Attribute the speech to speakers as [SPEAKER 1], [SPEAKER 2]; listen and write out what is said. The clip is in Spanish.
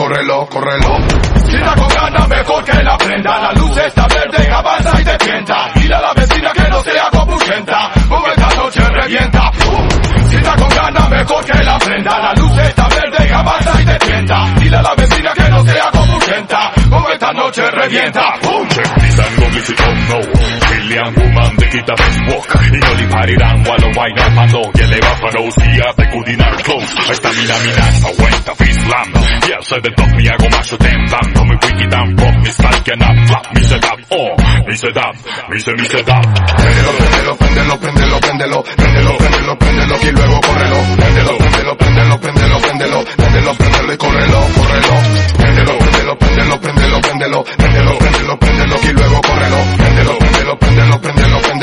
[SPEAKER 1] córrelo, córrelo.
[SPEAKER 2] Si está con ganas mejor que la prenda. La luz está verde, avanza y te tienta. Dile a la vecina que no sea compulsienta, porque esta noche revienta. Si está con ganas mejor que la prenda. La luz está verde, avanza y te tienta. Dile a la vecina que no sea compulsienta, porque esta noche revienta.
[SPEAKER 3] Check this and go miss it, oh no. Billion woman, they get a best walk. Y no li parirán while wine up and no. Y eleva para los días de cudinar close. Esta mina aguanta, fist slam. Yeah, soy del top, me hago macho temblan. No me wiki down from me stalking up. Flap, me se dab, oh, me se dab, me se dab.
[SPEAKER 1] Prendelo, prendelo, prendelo, prendelo, prendelo, prendelo, prendelo, y luego córrelo. Prendelo, prendelo, prendelo, prendelo, prendelo, prendelo, prendelo y córrelo, córrelo. Prendelo, prendelo, prendelo, prendelo, prendelo, prendelo, prendelo, prendelo, y luego córrelo.